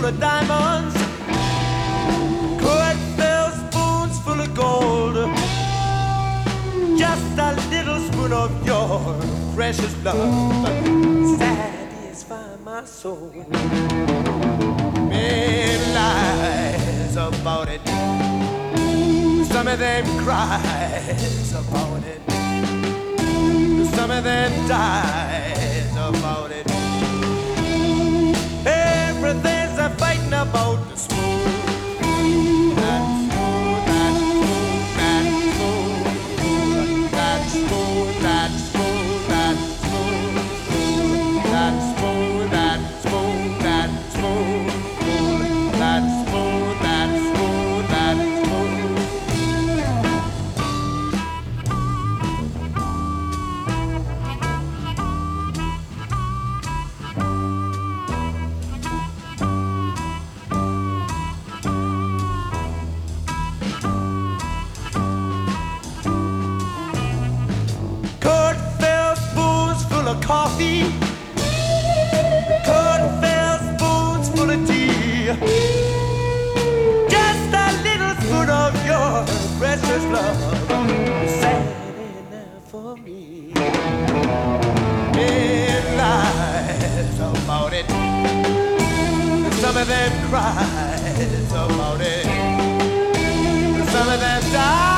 of diamonds, Cornflakes spoons full of gold, just a little spoon of your precious love satisfy my soul. Many lies about it, some of them cries about it, some of them dies about it. Everything's a fighting about the smooth. That's smooth, that's smooth, that's smooth, that's smooth, that's smooth, that's smooth, that's smooth, that's smooth, that's smooth, that's smooth, that's smooth, that's smooth. Coffee, Cornflakes spoons full of tea, just a little spoon of your precious love, sad enough for me. Many lies about it, some of them cries about it, some of them die.